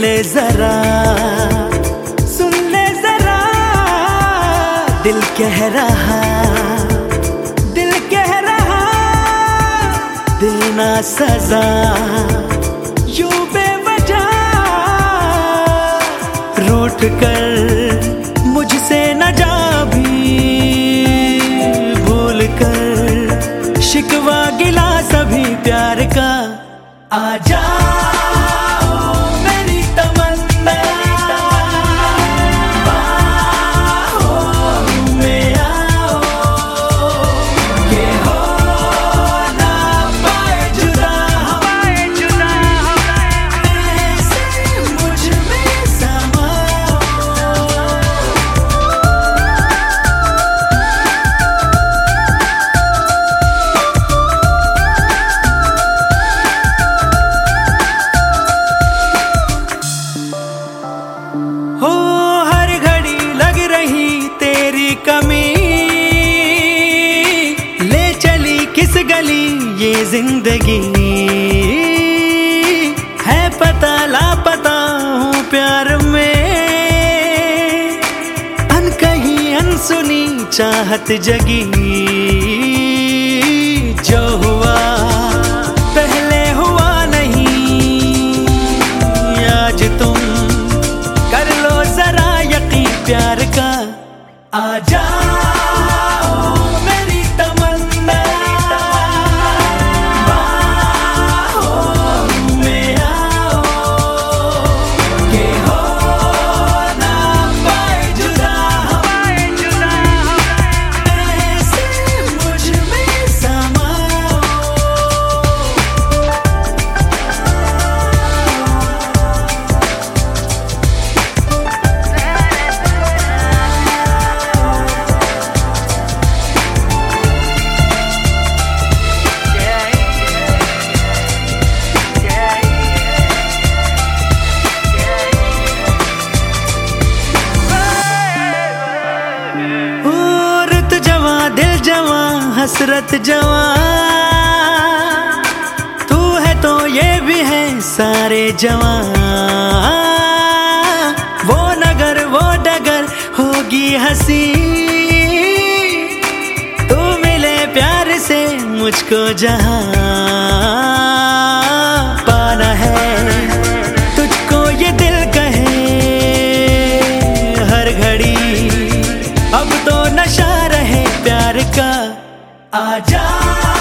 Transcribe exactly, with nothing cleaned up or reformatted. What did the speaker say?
ले जरा, सुन ले जरा, दिल कह रहा, दिल कह रहा, देना सजा यूं बेवजह, रूठ कर मुझसे न जा भी, भूल कर शिकवा गिला सभी प्यार का। आजा हो, हर घड़ी लग रही तेरी कमी, ले चली किस गली ये जिंदगी, है पता लापता हूँ प्यार में, अनकही अनसुनी चाहत जगी, जो हुआ पहले हुआ नहीं, आज तुम कर लो जरा यकीन प्यार का। आजा मेरी तमन्ना, बाहों में आओ, के हो ना पाए जुदा, ऐसे मुझ में समाओ। दिल जवां हसरत जवां, तू है तो ये भी है सारे जवां, वो नगर वो डगर होगी हंसी, तू मिले प्यार से मुझको जहां, पाना है तुझको ये दिल कहे हर घड़ी, अब तो नशा रहे प्यार का। आजा